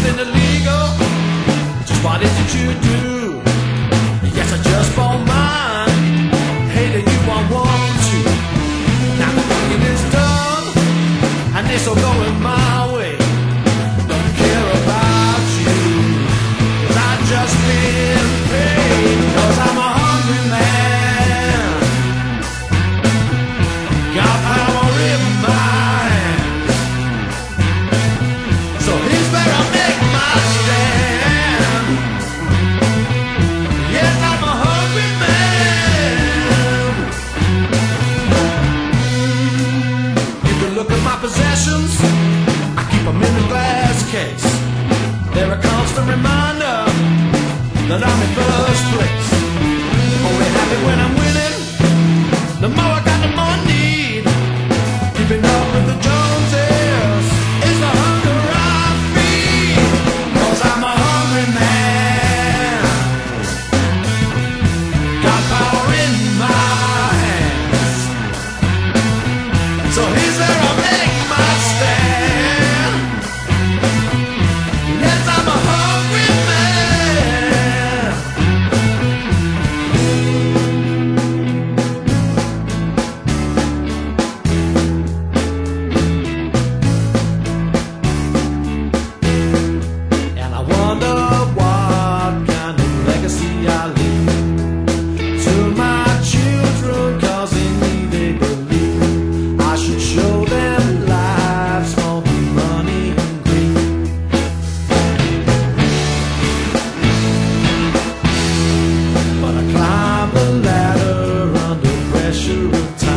been illegal. Just what is it you do? Yes, I just bought mine. Hating you, I want you. Now the thinking is done, and this will go in my way. Don't care about you, 'cause I just feel pain. 'Cause I'm a hungry man, got power in my hands. So here's where I make my stand. Yes, I'm a hungry man. You can look at my possessions, I keep them in a glass case. They're a constant reminder that I'm in first place. Only happy when I'm winning. The more I got, the more I need. Keeping up with the Joneses is the hunger I feed. 'Cause I'm a hungry man, got power in my hands. So here's where I make my stand. Yes, I'm a hungry man. And I wonder what kind of legacy I leave to my children, 'cause in me they believe I should show them life's more than money and greed. But I climb the ladder under pressure of time.